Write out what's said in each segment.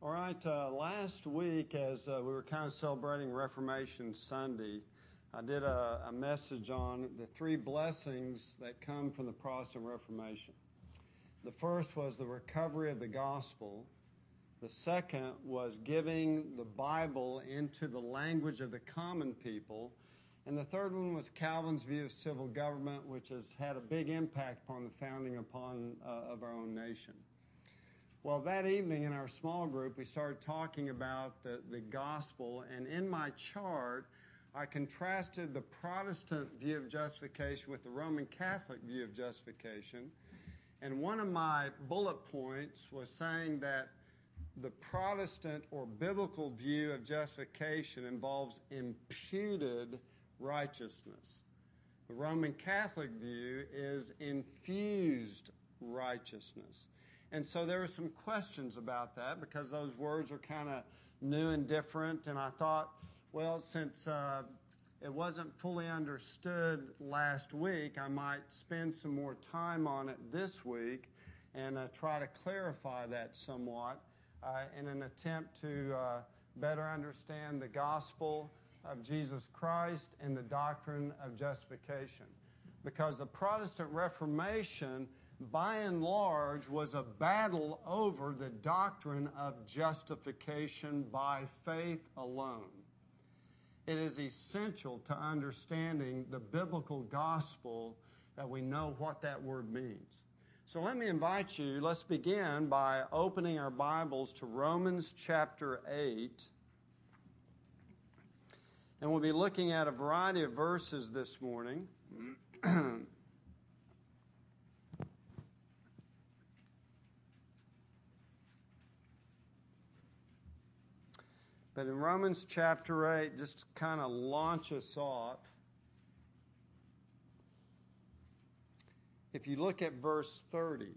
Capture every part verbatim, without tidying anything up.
All right, uh, last week as uh, we were kind of celebrating Reformation Sunday, I did a, a message on the three blessings that come from the Protestant Reformation. The first was the recovery of the gospel. The second was giving the Bible into the language of the common people. And the third one was Calvin's view of civil government, which has had a big impact upon the founding upon uh, of our own nation. Well, that evening in our small group, we started talking about the, the gospel, and in my chart, I contrasted the Protestant view of justification with the Roman Catholic view of justification. And one of my bullet points was saying that the Protestant or biblical view of justification involves imputed righteousness. The Roman Catholic view is infused righteousness. And so there were some questions about that because those words are kind of new and different. And I thought, well, since uh, it wasn't fully understood last week, I might spend some more time on it this week and uh, try to clarify that somewhat uh, in an attempt to uh, better understand the gospel of Jesus Christ and the doctrine of justification. Because the Protestant Reformation, by and large, was a battle over the doctrine of justification by faith alone. It is essential to understanding the biblical gospel that we know what that word means. So let me invite you, let's begin by opening our Bibles to Romans chapter eight. And we'll be looking at a variety of verses this morning. But in Romans chapter eight, just to kind of launch us off, if you look at verse thirty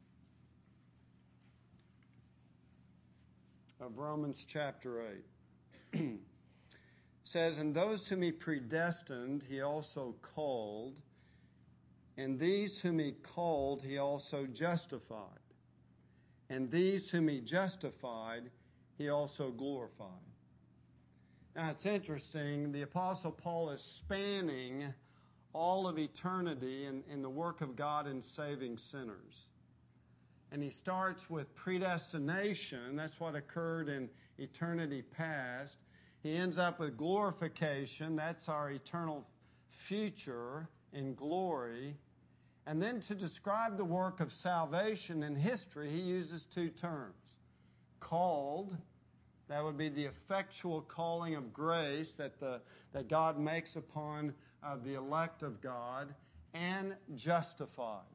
of Romans chapter eight, it says, "And those whom he predestined, he also called, and these whom he called, he also justified, and these whom he justified, he also glorified." Now, it's interesting. The Apostle Paul is spanning all of eternity in, in the work of God in saving sinners. And he starts with predestination. That's what occurred in eternity past. He ends up with glorification. That's our eternal future in glory. And then to describe the work of salvation in history, he uses two terms. Called, that would be the effectual calling of grace that the that God makes upon uh, the elect of God, and justified.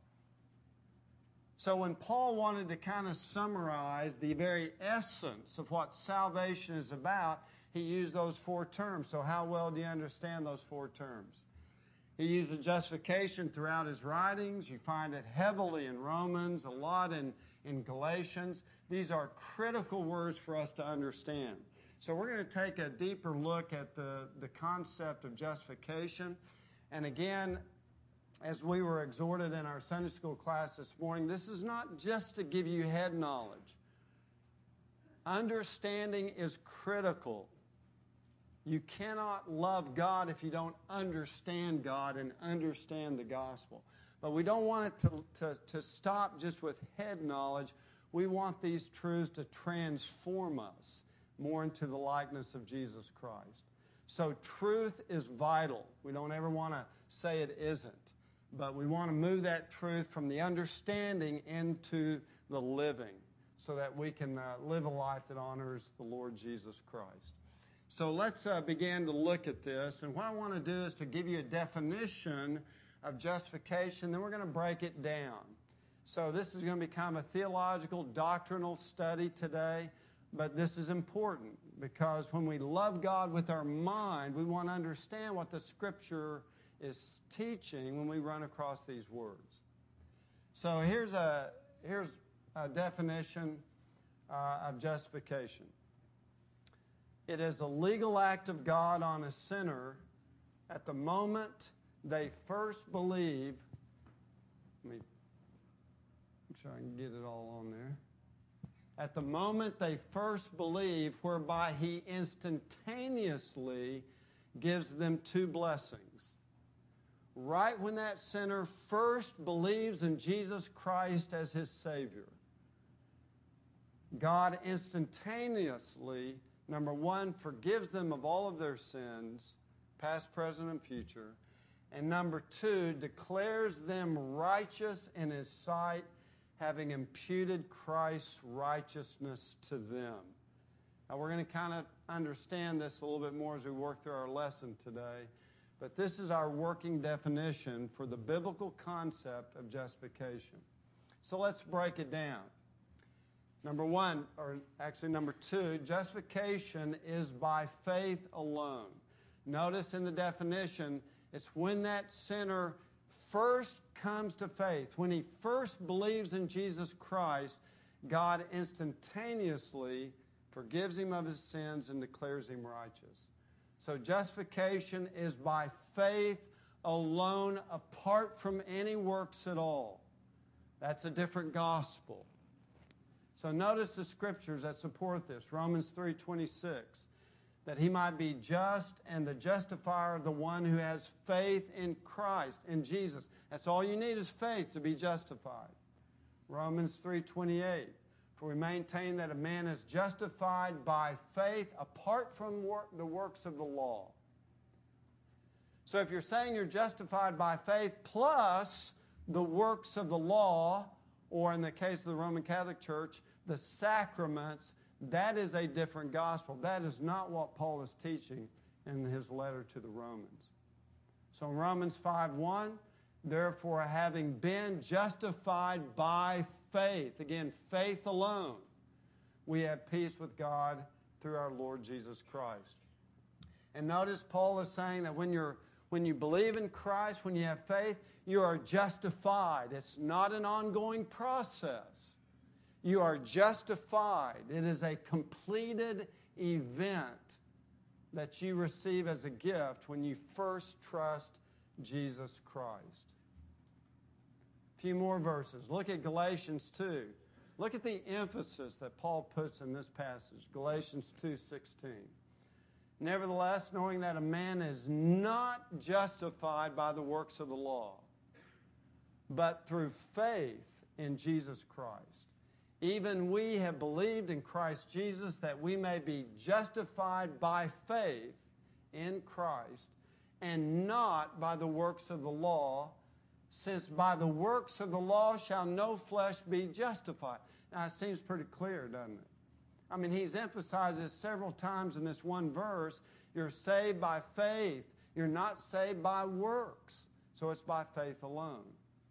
So when Paul wanted to kind of summarize the very essence of what salvation is about, he used those four terms. So how well do you understand those four terms? He uses justification throughout his writings. You find it heavily in Romans, a lot in, in Galatians. These are critical words for us to understand. So we're going to take a deeper look at the, the concept of justification. And again, as we were exhorted in our Sunday school class this morning, this is not just to give you head knowledge. Understanding is critical. You cannot love God if you don't understand God and understand the gospel. But we don't want it to, to, to stop just with head knowledge. We want these truths to transform us more into the likeness of Jesus Christ. So truth is vital. We don't ever want to say it isn't. But we want to move that truth from the understanding into the living so that we can uh, live a life that honors the Lord Jesus Christ. So let's uh, begin to look at this. And what I want to do is to give you a definition of justification. Then we're going to break it down. So this is going to be kind of a theological, doctrinal study today. But this is important because when we love God with our mind, we want to understand what the Scripture is teaching when we run across these words. So here's a, here's a definition uh, of justification. It is a legal act of God on a sinner at the moment they first believe. Let me make sure I can get it all on there. at the moment they first believe, whereby He instantaneously gives them two blessings. Right when that sinner first believes in Jesus Christ as his Savior, God instantaneously, number one, forgives them of all of their sins, past, present, and future, and number two, declares them righteous in His sight, having imputed Christ's righteousness to them. Now, we're going to kind of understand this a little bit more as we work through our lesson today, but this is our working definition for the biblical concept of justification. So let's break it down. Number one, or actually number two, justification is by faith alone. Notice in the definition, it's when that sinner first comes to faith, when he first believes in Jesus Christ, God instantaneously forgives him of his sins and declares him righteous. So justification is by faith alone, apart from any works at all. That's a different gospel. So notice the scriptures that support this. Romans three twenty-six, that he might be just and the justifier of the one who has faith in Christ, in Jesus. That's all you need is faith to be justified. Romans three twenty-eight, for we maintain that a man is justified by faith apart from work, the works of the law. So if you're saying you're justified by faith plus the works of the law, or in the case of the Roman Catholic Church, the sacraments, that is a different gospel. That is not what Paul is teaching in his letter to the Romans. So in Romans five one, therefore having been justified by faith, again, faith alone, we have peace with God through our Lord Jesus Christ. And notice Paul is saying that when you're when you believe in Christ, when you have faith, you are justified. It's not an ongoing process. You are justified. It is a completed event that you receive as a gift when you first trust Jesus Christ. A few more verses. Look at Galatians two. Look at the emphasis that Paul puts in this passage. Galatians two sixteen. Nevertheless, knowing that a man is not justified by the works of the law, but through faith in Jesus Christ, even we have believed in Christ Jesus that we may be justified by faith in Christ and not by the works of the law, since by the works of the law shall no flesh be justified. Now, it seems pretty clear, doesn't it? I mean, he's emphasized this several times in this one verse. You're saved by faith. You're not saved by works. So it's by faith alone.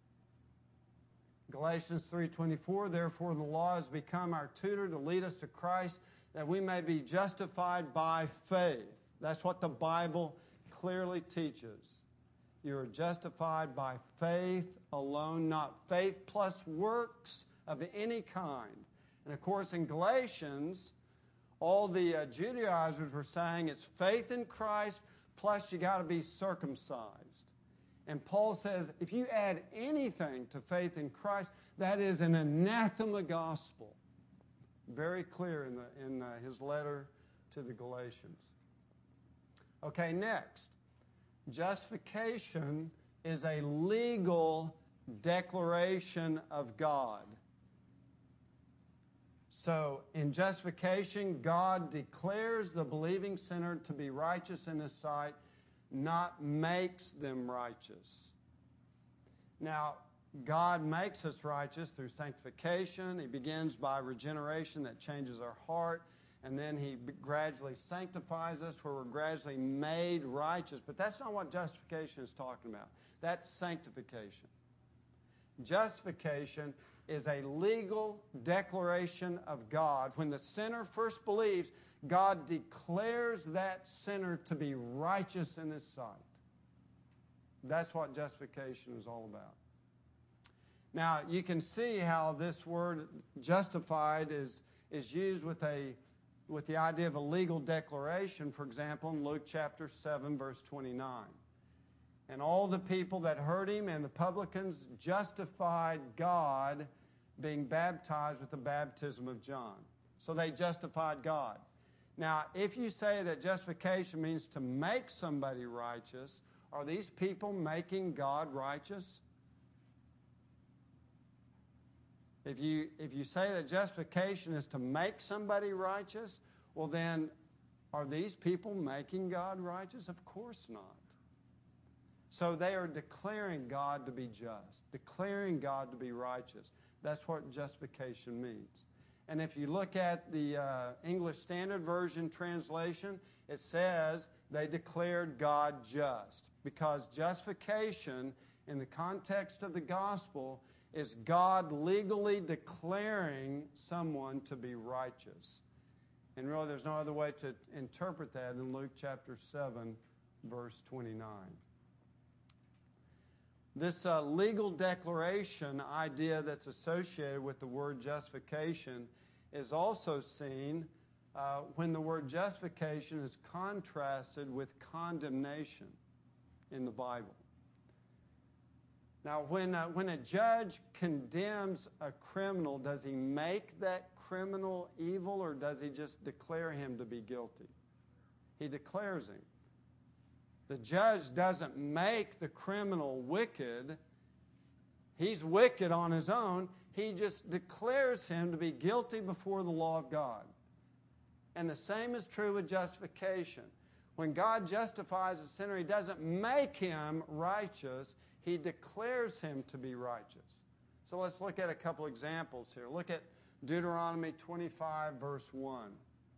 Galatians three twenty-four, therefore the law has become our tutor to lead us to Christ, that we may be justified by faith. That's what the Bible clearly teaches. You are justified by faith alone, not faith plus works of any kind. And of course, in Galatians, all the uh, Judaizers were saying it's faith in Christ plus you got to be circumcised. And Paul says if you add anything to faith in Christ, that is an anathema gospel. Very clear in, the, in uh, his letter to the Galatians. Okay, next. Justification is a legal declaration of God. So, in justification, God declares the believing sinner to be righteous in His sight, not makes them righteous. Now, God makes us righteous through sanctification. He begins by regeneration that changes our heart, and then He gradually sanctifies us where we're gradually made righteous. But that's not what justification is talking about. That's sanctification. Justification is a legal declaration of God. When the sinner first believes, God declares that sinner to be righteous in His sight. That's what justification is all about. Now, you can see how this word justified is, is used with, a, with the idea of a legal declaration, for example, in Luke chapter seven, verse twenty-nine. And all the people that heard Him and the publicans justified God being baptized with the baptism of John. So they justified God. Now, if you say that justification means to make somebody righteous, are these people making God righteous? If you, if you say that justification is to make somebody righteous, well then, are these people making God righteous? Of course not. So they are declaring God to be just, declaring God to be righteous. That's what justification means. And if you look at the uh, English Standard Version translation, it says they declared God just, because justification in the context of the gospel is God legally declaring someone to be righteous. And really there's no other way to interpret that in Luke chapter seven, verse twenty-nine. This uh, legal declaration idea that's associated with the word justification is also seen uh, when the word justification is contrasted with condemnation in the Bible. Now, when, uh, when a judge condemns a criminal, does he make that criminal evil, or does he just declare him to be guilty? He declares him. The judge doesn't make the criminal wicked. He's wicked on his own. He just declares him to be guilty before the law of God. And the same is true with justification. When God justifies a sinner, He doesn't make him righteous. He declares him to be righteous. So let's look at a couple examples here. Look at Deuteronomy twenty-five, verse one.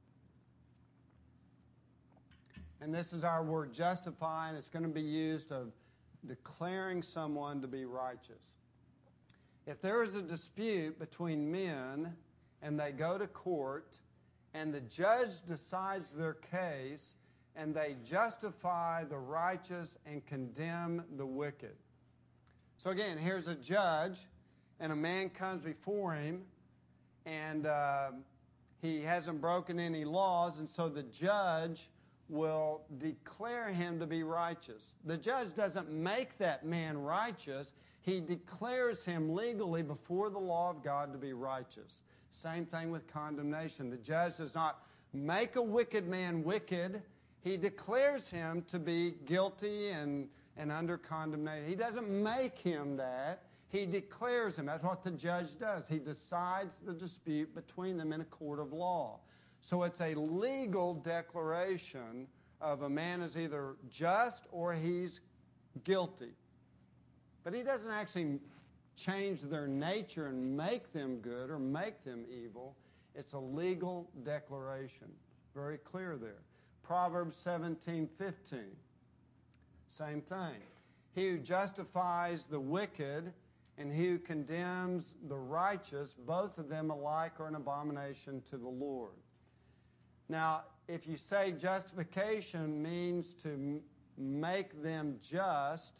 And this is our word justify, and it's going to be used of declaring someone to be righteous. If there is a dispute between men and they go to court and the judge decides their case and they justify the righteous and condemn the wicked. So again, here's a judge and a man comes before him and uh, he hasn't broken any laws, and so the judge will declare him to be righteous. The judge doesn't make that man righteous. He declares him legally before the law of God to be righteous. Same thing with condemnation. The judge does not make a wicked man wicked. He declares him to be guilty and, and under condemnation. He doesn't make him that. He declares him. That's what the judge does. He decides the dispute between them in a court of law. So it's a legal declaration of a man is either just or he's guilty. But he doesn't actually change their nature and make them good or make them evil. It's a legal declaration. Very clear there. Proverbs seventeen fifteen. Same thing. He who justifies the wicked and he who condemns the righteous, both of them alike are an abomination to the Lord. Now, if you say justification means to m- make them just,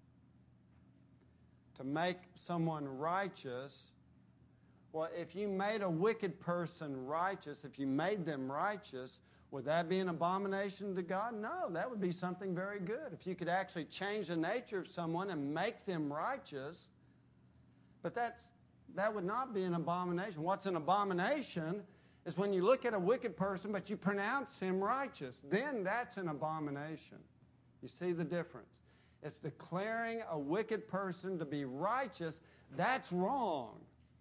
to make someone righteous, well, if you made a wicked person righteous, if you made them righteous, would that be an abomination to God? No, that would be something very good. If you could actually change the nature of someone and make them righteous, but that's, that would not be an abomination. What's an abomination is when you look at a wicked person, but you pronounce him righteous. Then that's an abomination. You see the difference? It's declaring a wicked person to be righteous. That's wrong.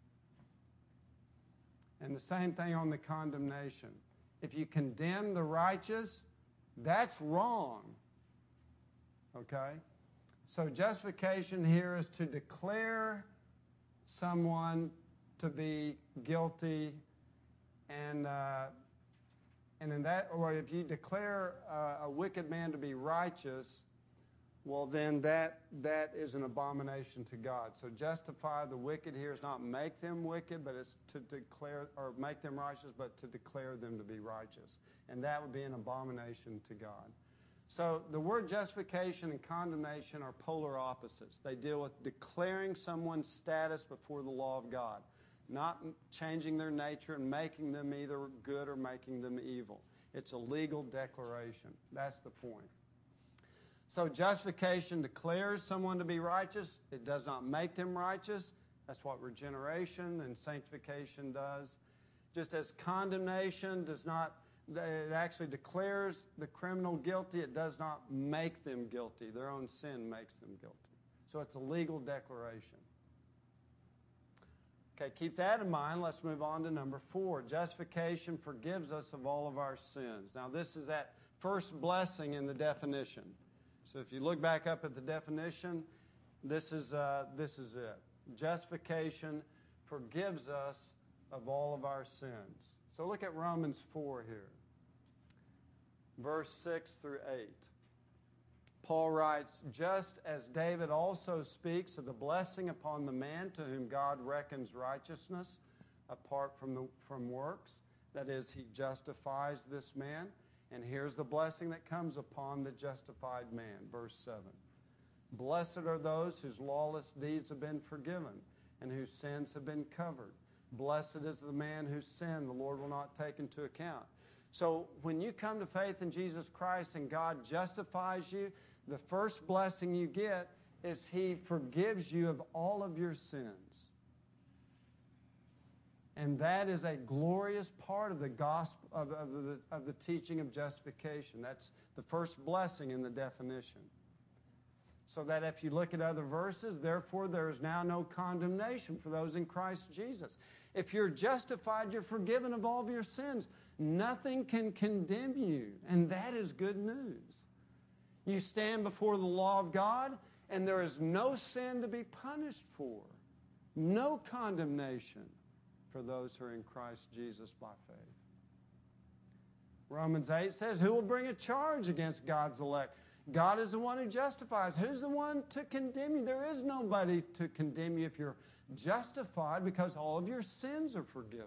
And the same thing on the condemnation. If you condemn the righteous, that's wrong. Okay? So justification here is to declare someone to be guilty. And uh, and in that, or if you declare uh, a wicked man to be righteous, well then that that is an abomination to God. So justify the wicked here is not make them wicked, but it's to declare, or make them righteous, but to declare them to be righteous. And that would be an abomination to God. So the word justification and condemnation are polar opposites. They deal with declaring someone's status before the law of God, not changing their nature and making them either good or making them evil. It's a legal declaration. That's the point. So justification declares someone to be righteous. It does not make them righteous. That's what regeneration and sanctification does. Just as condemnation does not, it actually declares the criminal guilty, it does not make them guilty. Their own sin makes them guilty. So it's a legal declaration. Okay, keep that in mind. Let's move on to number four. Justification forgives us of all of our sins. Now, this is that first blessing in the definition. So if you look back up at the definition, this is, uh, this is it. Justification forgives us of all of our sins. So look at Romans four here, verse six through eight. Paul writes, just as David also speaks of the blessing upon the man to whom God reckons righteousness apart from, the, from works, that is, he justifies this man. And here's the blessing that comes upon the justified man, verse seven. Blessed are those whose lawless deeds have been forgiven and whose sins have been covered. Blessed is the man whose sin the Lord will not take into account. So when you come to faith in Jesus Christ and God justifies you, the first blessing you get is He forgives you of all of your sins. And that is a glorious part of the gospel, of, of, the, of the teaching of justification. That's the first blessing in the definition. So that if you look at other verses, therefore there is now no condemnation for those in Christ Jesus. If you're justified, you're forgiven of all of your sins. Nothing can condemn you, and that is good news. You stand before the law of God, and there is no sin to be punished for. No condemnation for those who are in Christ Jesus by faith. Romans eight says, who will bring a charge against God's elect? God is the one who justifies. Who's the one to condemn you? There is nobody to condemn you if you're justified, because all of your sins are forgiven.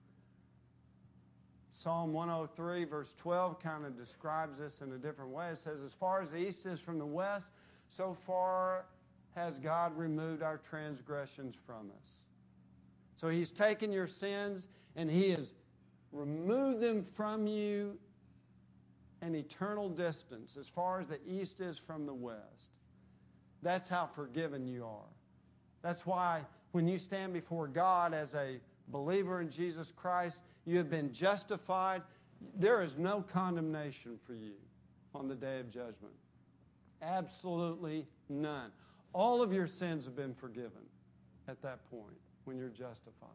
Psalm one oh three, verse twelve, kind of describes this in a different way. It says, as far as the east is from the west, so far has God removed our transgressions from us. So He's taken your sins and He has removed them from you an eternal distance, as far as the east is from the west. That's how forgiven you are. That's why when you stand before God as a believer in Jesus Christ, you have been justified. There is no condemnation for you on the day of judgment. Absolutely none. All of your sins have been forgiven at that point when you're justified.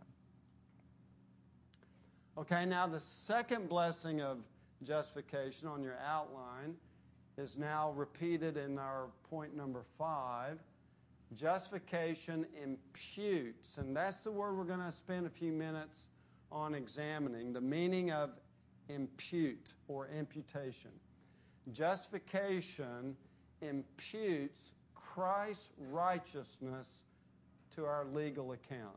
Okay, now the second blessing of justification on your outline is now repeated in our point number five. Justification imputes, and that's the word we're going to spend a few minutes on examining, the meaning of impute or imputation. Justification imputes Christ's righteousness to our legal account.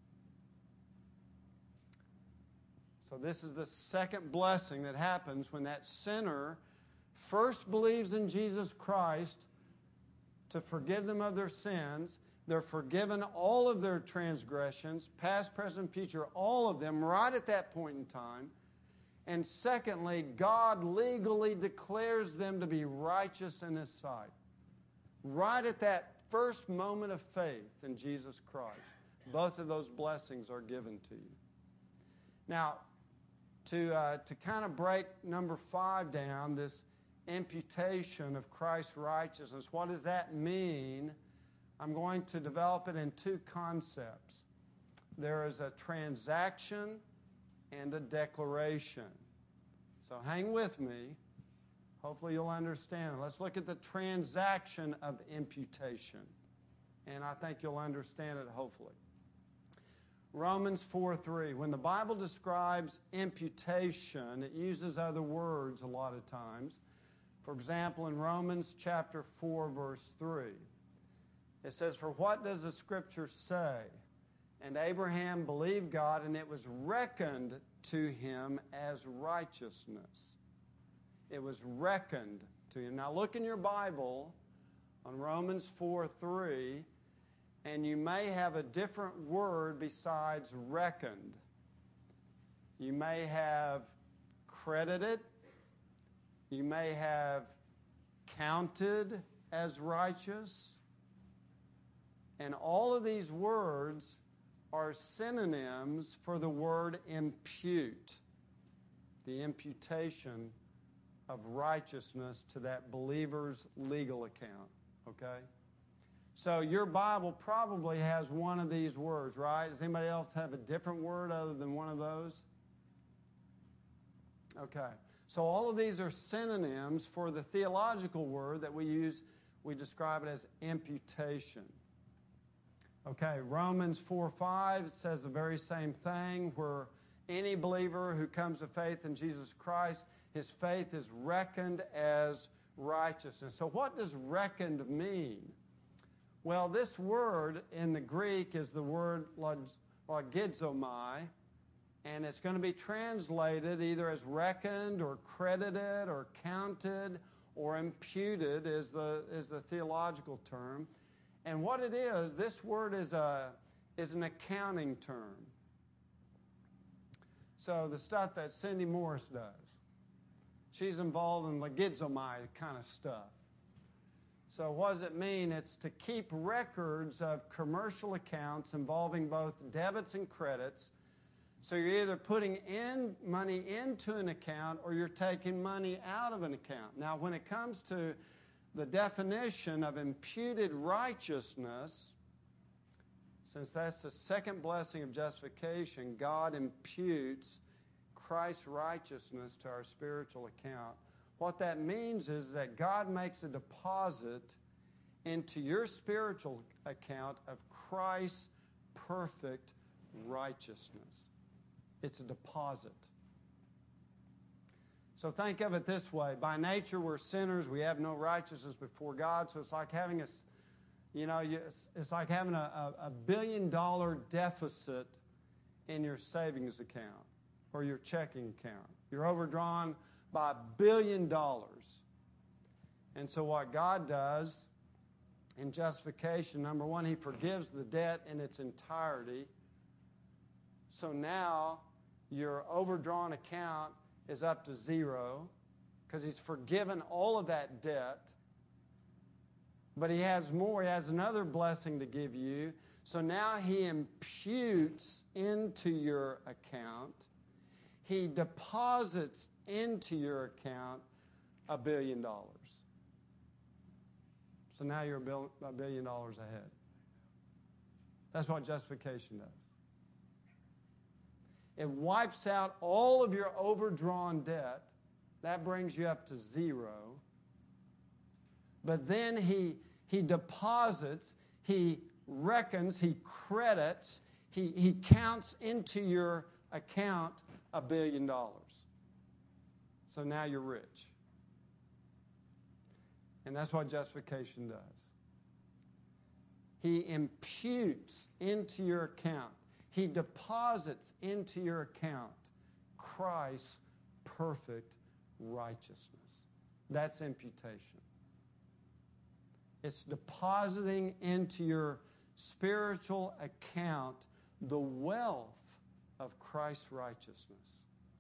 So this is the second blessing that happens when that sinner first believes in Jesus Christ to forgive them of their sins. They're forgiven all of their transgressions, past, present, future, all of them, right at that point in time. And secondly, God legally declares them to be righteous in His sight. Right at that first moment of faith in Jesus Christ, both of those blessings are given to you. Now, to, uh, to kind of break number five down, this imputation of Christ's righteousness, what does that mean? I'm going to develop it in two concepts. There is a transaction and a declaration. So hang with me. Hopefully you'll understand. Let's look at the transaction of imputation. And I think you'll understand it, hopefully. Romans four three. When the Bible describes imputation, it uses other words a lot of times. For example, in Romans chapter four, verse three, it says, for what does the Scripture say? And Abraham believed God, and it was reckoned to him as righteousness. It was reckoned to him. Now look in your Bible on Romans four three, and you may have a different word besides reckoned. You may have credited. You may have counted as righteous. And all of these words are synonyms for the word impute, the imputation of righteousness to that believer's legal account, okay? So your Bible probably has one of these words, right? Does anybody else have a different word other than one of those? Okay. So all of these are synonyms for the theological word that we use. We describe it as imputation. Okay, Romans four five says the very same thing, where any believer who comes to faith in Jesus Christ, his faith is reckoned as righteousness. So what does reckoned mean? Well, this word in the Greek is the word logizomai, and it's going to be translated either as reckoned or credited or counted or imputed is the, is the theological term. And what it is, this word is, a, is an accounting term. So the stuff that Cindy Morris does, she's involved in logizomai kind of stuff. So what does it mean? It's to keep records of commercial accounts involving both debits and credits. So you're either putting in money into an account or you're taking money out of an account. Now, when it comes to the definition of imputed righteousness, since that's the second blessing of justification, God imputes Christ's righteousness to our spiritual account. What that means is that God makes a deposit into your spiritual account of Christ's perfect righteousness. It's a deposit. So think of it this way. By nature, we're sinners. We have no righteousness before God. So it's like having a, you know, it's like having a, a billion dollar deficit in your savings account or your checking account. You're overdrawn by a billion dollars. And so what God does in justification, number one, He forgives the debt in its entirety. So now your overdrawn account is up to zero because He's forgiven all of that debt. But He has more. He has another blessing to give you. So now He imputes into your account. He deposits into your account a billion dollars. So now you're a, bill, a billion dollars ahead. That's what justification does. It wipes out all of your overdrawn debt. That brings you up to zero. But then he, he deposits, he reckons, he credits, he, he counts into your account a billion dollars. So now you're rich. And that's what justification does. He imputes into your account. He deposits into your account Christ's perfect righteousness. That's imputation. It's depositing into your spiritual account the wealth of Christ's righteousness.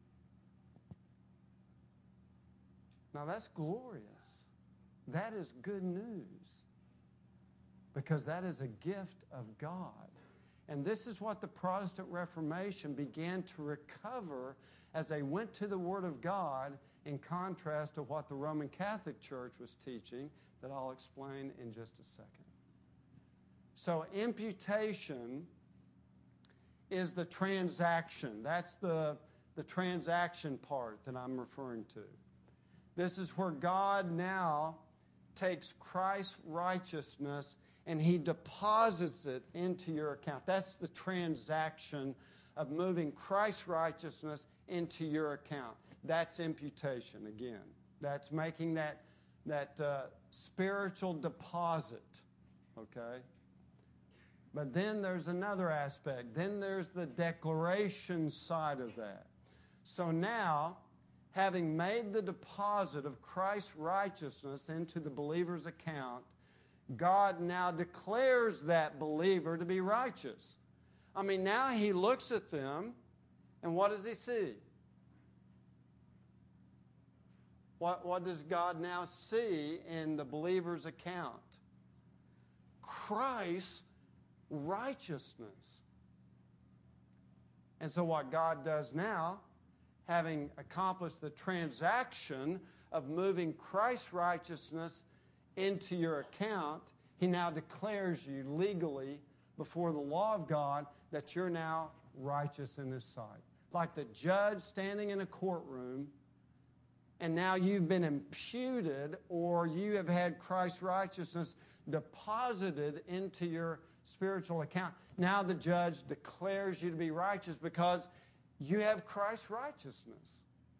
Now that's glorious. That is good news because that is a gift of God. And this is what the Protestant Reformation began to recover as they went to the Word of God in contrast to what the Roman Catholic Church was teaching that I'll explain in just a second. So imputation is the transaction. That's the, the transaction part that I'm referring to. This is where God now takes Christ's righteousness and He deposits it into your account. That's the transaction of moving Christ's righteousness into your account. That's imputation again. That's making that, that uh, spiritual deposit, okay? But then there's another aspect. Then there's the declaration side of that. So now, having made the deposit of Christ's righteousness into the believer's account, God now declares that believer to be righteous. I mean, now He looks at them, and what does He see? What, what does God now see in the believer's account? Christ's righteousness. And so what God does now, having accomplished the transaction of moving Christ's righteousness into your account, He now declares you legally before the law of God that you're now righteous in His sight. Like the judge standing in a courtroom, and now you've been imputed, or you have had Christ's righteousness deposited into your spiritual account. Now the judge declares you to be righteous because you have Christ's righteousness.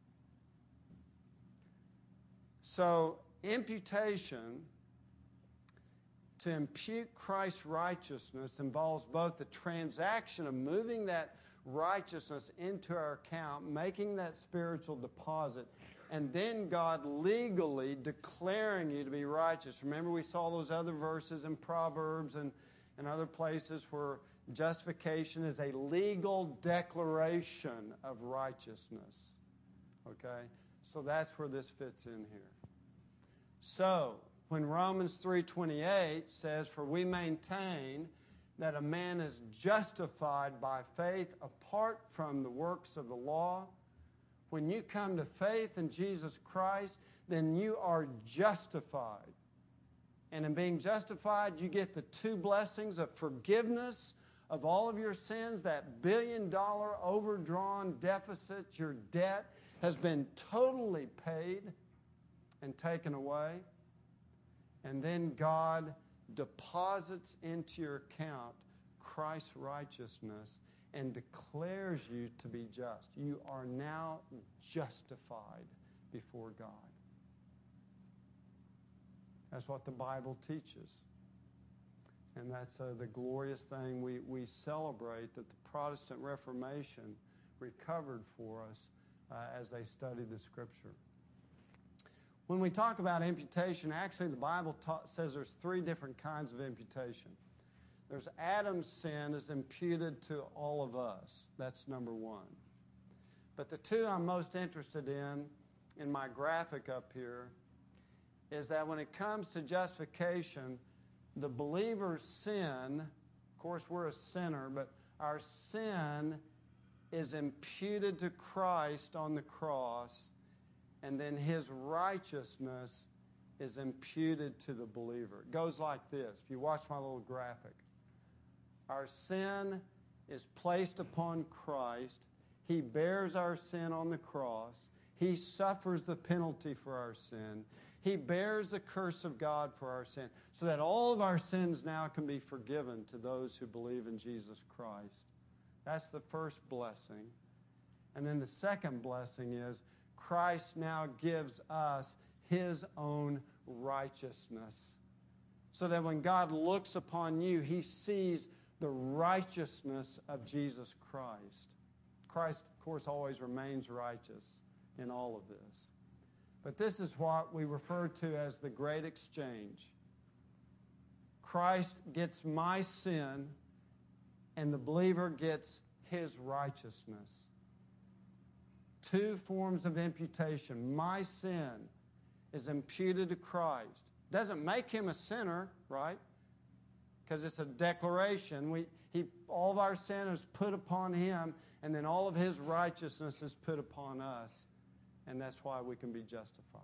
So, imputation, to impute Christ's righteousness, involves both the transaction of moving that righteousness into our account, making that spiritual deposit, and then God legally declaring you to be righteous. Remember, we saw those other verses in Proverbs and, and other places where justification is a legal declaration of righteousness. Okay? So that's where this fits in here. So, when Romans three twenty-eight says, "For we maintain that a man is justified by faith apart from the works of the law," when you come to faith in Jesus Christ, then you are justified. And in being justified, you get the two blessings of forgiveness of all of your sins. That billion-dollar overdrawn deficit, your debt, has been totally paid and taken away. And then God deposits into your account Christ's righteousness and declares you to be just. You are now justified before God. That's what the Bible teaches. And that's uh, the glorious thing we, we celebrate that the Protestant Reformation recovered for us uh, as they studied the Scripture. When we talk about imputation, actually the Bible ta- says there's three different kinds of imputation. There's Adam's sin is imputed to all of us. That's number one. But the two I'm most interested in, in my graphic up here, is that when it comes to justification, the believer's sin, of course we're a sinner, but our sin is imputed to Christ on the cross, and then His righteousness is imputed to the believer. It goes like this. If you watch my little graphic, our sin is placed upon Christ. He bears our sin on the cross. He suffers the penalty for our sin. He bears the curse of God for our sin, so that all of our sins now can be forgiven to those who believe in Jesus Christ. That's the first blessing. And then the second blessing is Christ now gives us His own righteousness, so that when God looks upon you, He sees the righteousness of Jesus Christ. Christ, of course, always remains righteous in all of this. But this is what we refer to as the great exchange. Christ gets my sin, and the believer gets his righteousness. Two forms of imputation. My sin is imputed to Christ. Doesn't make him a sinner, right? Because it's a declaration. We, he, all of our sin is put upon him, and then all of his righteousness is put upon us. And that's why we can be justified.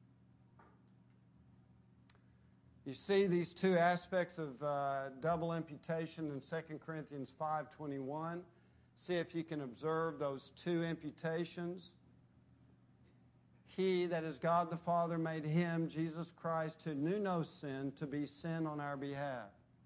You see these two aspects of uh, double imputation in Second Corinthians five twenty-one. See if you can observe those two imputations. He, that is God the Father, made him, Jesus Christ, who knew no sin, to be sin on our behalf.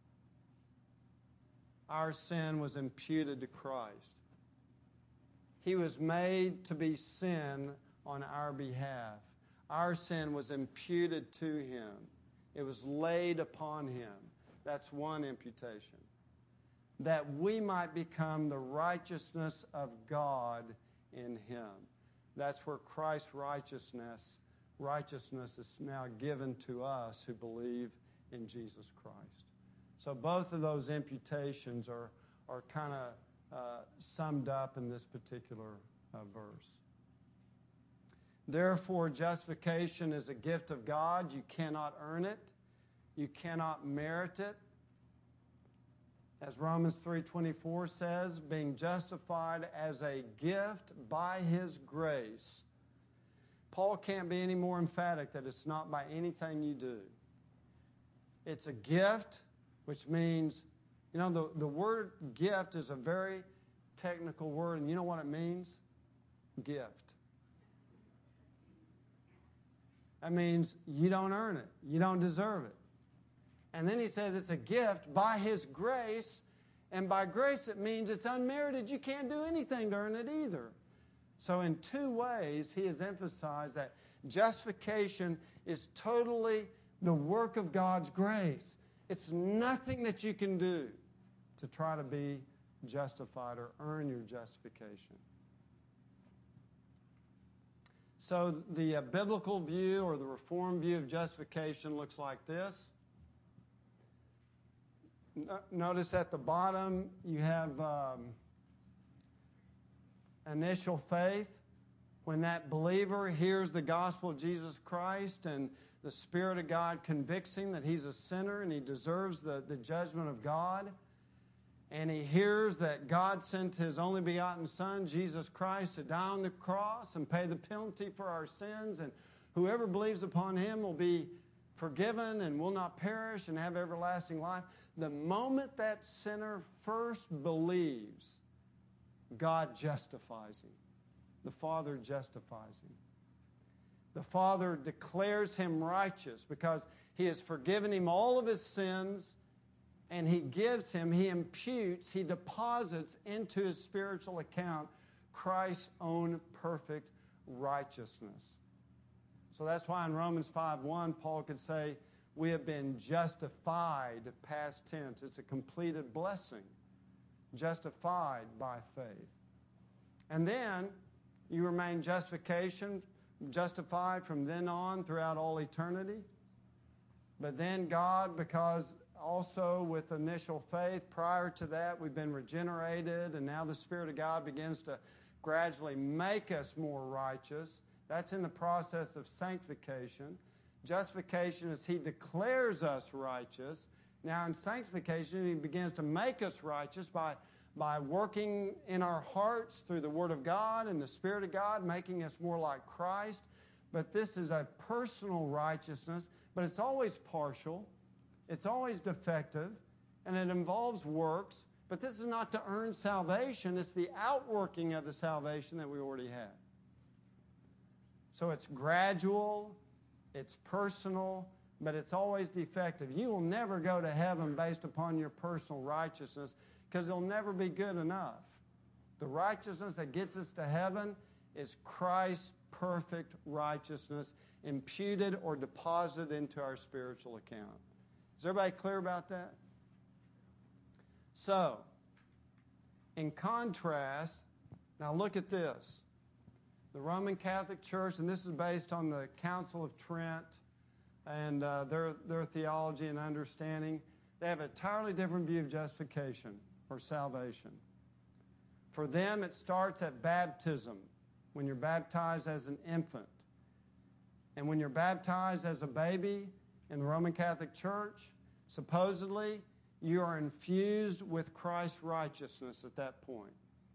Our sin was imputed to Christ. He was made to be sin on our behalf. Our sin was imputed to him. It was laid upon him. That's one imputation. That we might become the righteousness of God in him. That's where Christ's righteousness, righteousness is now given to us who believe in Jesus Christ. So both of those imputations are, are kind of uh, summed up in this particular uh, verse. Therefore, justification is a gift of God. You cannot earn it. You cannot merit it. As Romans three twenty-four says, being justified as a gift by His grace. Paul can't be any more emphatic that it's not by anything you do. It's a gift, which means, you know, the, the word gift is a very technical word, and you know what it means? Gift. That means you don't earn it. You don't deserve it. And then he says it's a gift by His grace, and by grace it means it's unmerited. You can't do anything to earn it either. So in two ways, he has emphasized that justification is totally the work of God's grace. It's nothing that you can do to try to be justified or earn your justification. So the uh, biblical view or the Reformed view of justification looks like this. No, notice at the bottom you have um, initial faith. When that believer hears the gospel of Jesus Christ and the Spirit of God convicts him that he's a sinner and he deserves the, the judgment of God, and he hears that God sent His only begotten Son, Jesus Christ, to die on the cross and pay the penalty for our sins, and whoever believes upon Him will be forgiven and will not perish and have everlasting life. The moment that sinner first believes, God justifies him. The Father justifies him. The Father declares him righteous because He has forgiven him all of his sins, and He gives him, He imputes, He deposits into his spiritual account Christ's own perfect righteousness. So that's why in Romans five one, Paul could say, we have been justified, past tense. It's a completed blessing. Justified by faith. And then you remain justification, justified from then on throughout all eternity. But then God, because also with initial faith, prior to that we've been regenerated, and now the Spirit of God begins to gradually make us more righteous. That's in the process of sanctification. Justification is He declares us righteous. Now in sanctification, He begins to make us righteous by, by working in our hearts through the Word of God and the Spirit of God, making us more like Christ. But this is a personal righteousness, but it's always partial. It's always defective, and it involves works. But this is not to earn salvation. It's the outworking of the salvation that we already have. So it's gradual, it's personal, but it's always defective. You will never go to heaven based upon your personal righteousness because it'll never be good enough. The righteousness that gets us to heaven is Christ's perfect righteousness imputed or deposited into our spiritual account. Is everybody clear about that? So, in contrast, now look at this. The Roman Catholic Church, and this is based on the Council of Trent and uh, their, their theology and understanding, they have an entirely different view of justification or salvation. For them, it starts at baptism, when you're baptized as an infant. And when you're baptized as a baby in the Roman Catholic Church, supposedly, you are infused with Christ's righteousness at that point.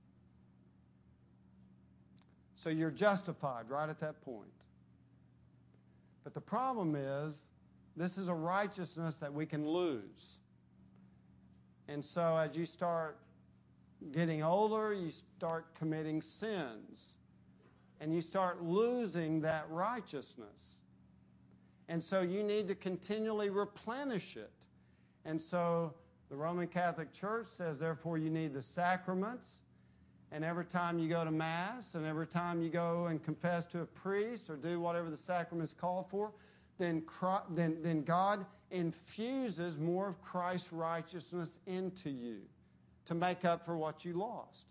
So you're justified right at that point. But the problem is, this is a righteousness that we can lose. And so as you start getting older, you start committing sins. And you start losing that righteousness. And so you need to continually replenish it. And so the Roman Catholic Church says, therefore, you need the sacraments. And every time you go to Mass, and every time you go and confess to a priest or do whatever the sacraments call for, then, Christ, then, then God infuses more of Christ's righteousness into you to make up for what you lost.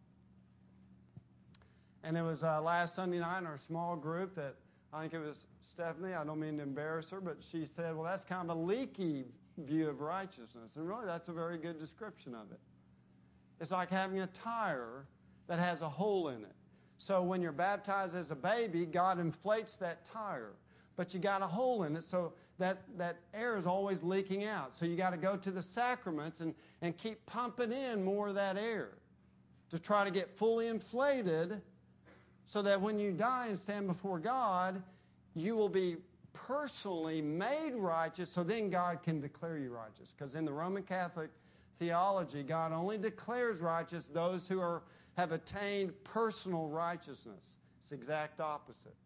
And it was uh, last Sunday night in our small group that, I think it was Stephanie, I don't mean to embarrass her, but she said, well, that's kind of a leaky view of righteousness. And really, that's a very good description of it. It's like having a tire that has a hole in it. So when you're baptized as a baby, God inflates that tire. But you got a hole in it, so that, that air is always leaking out. So you got to go to the sacraments and, and keep pumping in more of that air to try to get fully inflated so that when you die and stand before God, you will be personally made righteous, so then God can declare you righteous. Because in the Roman Catholic theology, God only declares righteous those who are, have attained personal righteousness. It's the exact opposite.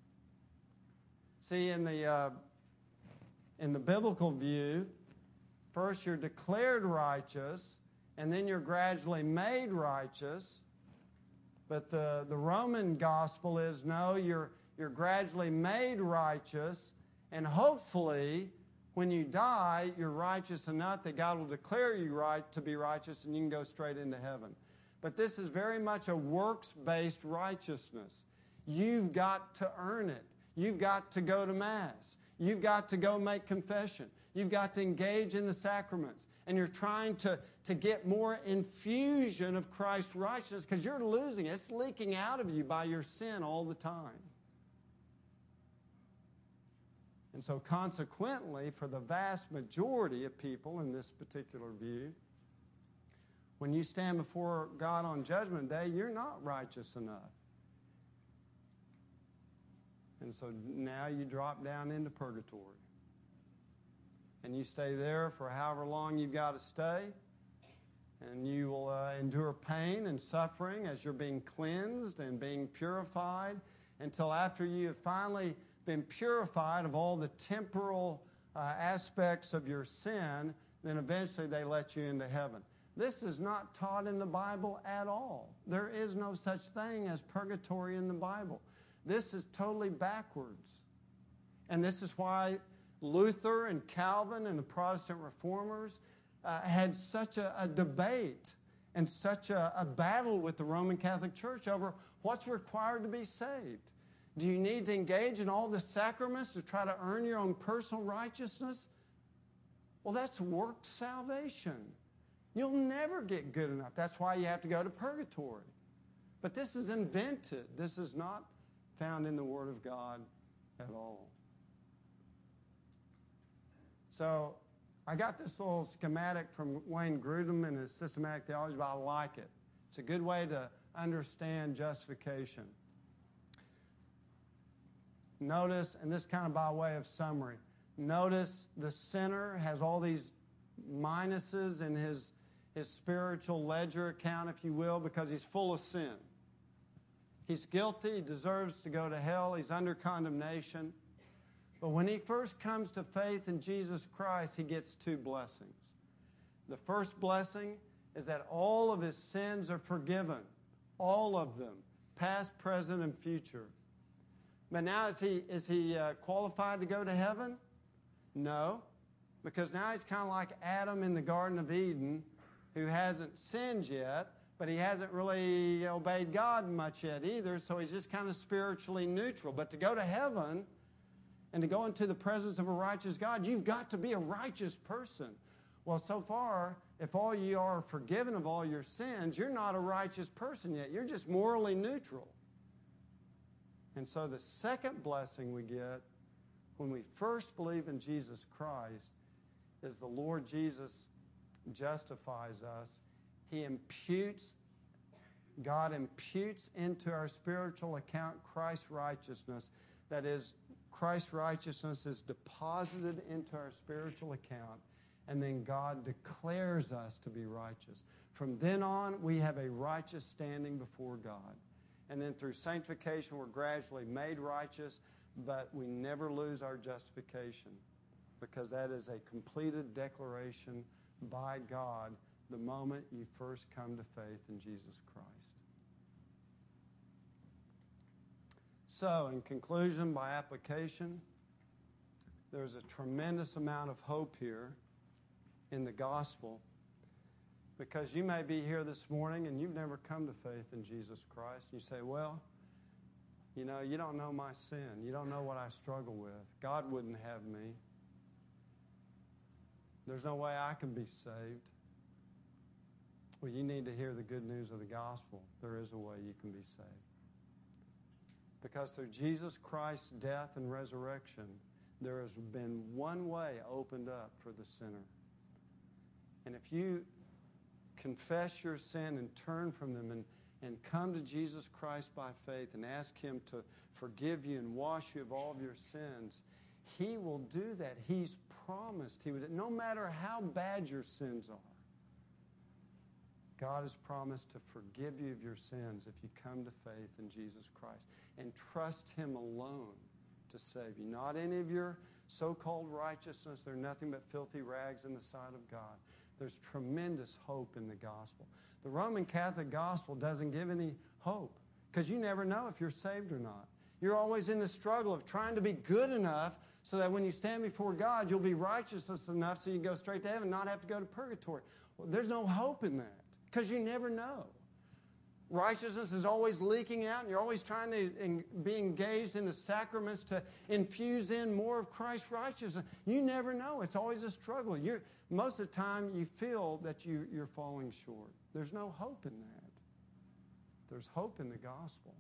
See, in the, uh, in the biblical view, first you're declared righteous, and then you're gradually made righteous. But the, the Roman gospel is, no, you're, you're gradually made righteous, and hopefully, when you die, you're righteous enough that God will declare you right to be righteous, and you can go straight into heaven. But this is very much a works-based righteousness. You've got to earn it. You've got to go to Mass. You've got to go make confession. You've got to engage in the sacraments. And you're trying to, to get more infusion of Christ's righteousness because you're losing it. It's leaking out of you by your sin all the time. And so consequently, for the vast majority of people in this particular view, when you stand before God on Judgment Day, you're not righteous enough. And so now you drop down into purgatory. And you stay there for however long you've got to stay. And you will uh, endure pain and suffering as you're being cleansed and being purified until after you have finally been purified of all the temporal uh, aspects of your sin, then eventually they let you into heaven. This is not taught in the Bible at all. There is no such thing as purgatory in the Bible. This is totally backwards. And this is why Luther and Calvin and the Protestant reformers uh, had such a, a debate and such a, a battle with the Roman Catholic Church over what's required to be saved. Do you need to engage in all the sacraments to try to earn your own personal righteousness? Well, that's worked salvation. You'll never get good enough. That's why you have to go to purgatory. But this is invented. This is not found in the Word of God at all. So I got this little schematic from Wayne Grudem in his Systematic Theology, but I like it. It's a good way to understand justification. Notice, and this kind of by way of summary, notice the sinner has all these minuses in his, his spiritual ledger account, if you will, because he's full of sin. He's guilty, he deserves to go to hell, he's under condemnation. But when he first comes to faith in Jesus Christ, he gets two blessings. The first blessing is that all of his sins are forgiven, all of them, past, present, and future. But now is he, is he uh, qualified to go to heaven? No, because now he's kind of like Adam in the Garden of Eden, who hasn't sinned yet, but he hasn't really obeyed God much yet either, so he's just kind of spiritually neutral. But to go to heaven and to go into the presence of a righteous God, you've got to be a righteous person. Well, so far, if all you are forgiven of all your sins, you're not a righteous person yet. You're just morally neutral. And so the second blessing we get when we first believe in Jesus Christ is the Lord Jesus justifies us. He imputes, God imputes into our spiritual account Christ's righteousness. That is, Christ's righteousness is deposited into our spiritual account, and then God declares us to be righteous. From then on, we have a righteous standing before God. And then through sanctification, we're gradually made righteous, but we never lose our justification because that is a completed declaration by God the moment you first come to faith in Jesus Christ. So, in conclusion, by application, there's a tremendous amount of hope here in the gospel, because you may be here this morning and you've never come to faith in Jesus Christ. You say, well, you know, you don't know my sin. You don't know what I struggle with. God wouldn't have me. There's no way I can be saved. Well, you need to hear the good news of the gospel. There is a way you can be saved. Because through Jesus Christ's death and resurrection, there has been one way opened up for the sinner. And if you confess your sin and turn from them and, and come to Jesus Christ by faith and ask Him to forgive you and wash you of all of your sins, He will do that. He's promised He would, no matter how bad your sins are. God has promised to forgive you of your sins if you come to faith in Jesus Christ and trust Him alone to save you. Not any of your so-called righteousness. They're nothing but filthy rags in the sight of God. There's tremendous hope in the gospel. The Roman Catholic gospel doesn't give any hope because you never know if you're saved or not. You're always in the struggle of trying to be good enough so that when you stand before God, you'll be righteous enough so you can go straight to heaven and not have to go to purgatory. Well, there's no hope in that because you never know. Righteousness is always leaking out, and you're always trying to be engaged in the sacraments to infuse in more of Christ's righteousness. You never know. It's always a struggle. You're, most of the time, you feel that you, you're falling short. There's no hope in that. There's hope in the gospel.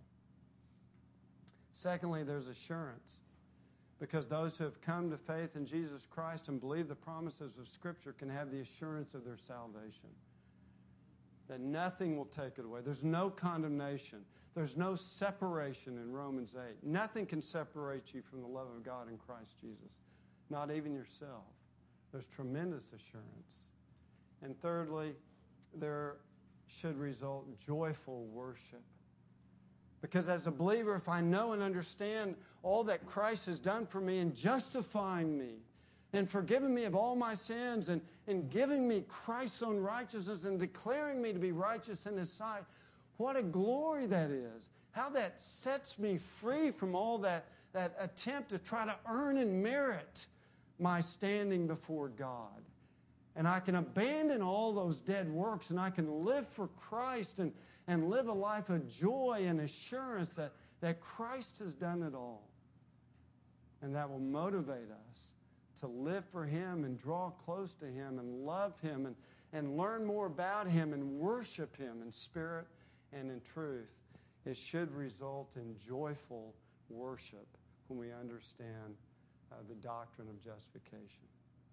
Secondly, there's assurance, because those who have come to faith in Jesus Christ and believe the promises of Scripture can have the assurance of their salvation. That nothing will take it away. There's no condemnation. There's no separation in Romans eight. Nothing can separate you from the love of God in Christ Jesus, not even yourself. There's tremendous assurance. And thirdly, there should result joyful worship. Because as a believer, if I know and understand all that Christ has done for me in justifying me, and forgiving me of all my sins, and, and giving me Christ's own righteousness, and declaring me to be righteous in His sight, what a glory that is. How that sets me free from all that, that attempt to try to earn and merit my standing before God. And I can abandon all those dead works, and I can live for Christ and, and live a life of joy and assurance that, that Christ has done it all. And that will motivate us to live for Him and draw close to Him and love Him and, and learn more about Him and worship Him in spirit and in truth. It should result in joyful worship when we understand uh, the doctrine of justification.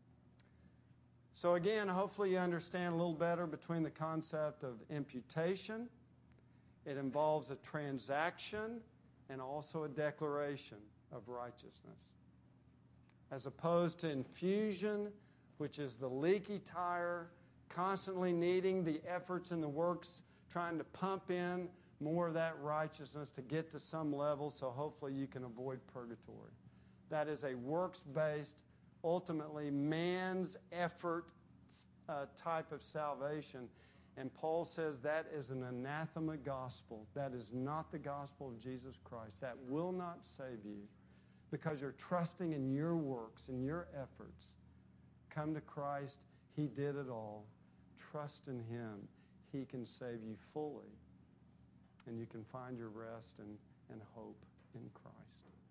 So again, hopefully you understand a little better between the concept of imputation. It involves a transaction and also a declaration of righteousness, as opposed to infusion, which is the leaky tire, constantly needing the efforts and the works, trying to pump in more of that righteousness to get to some level so hopefully you can avoid purgatory. That is a works-based, ultimately man's effort uh, type of salvation. And Paul says that is an anathema gospel. That is not the gospel of Jesus Christ. That will not save you, because you're trusting in your works and your efforts. Come to Christ. He did it all. Trust in Him. He can save you fully. And you can find your rest and, and hope in Christ.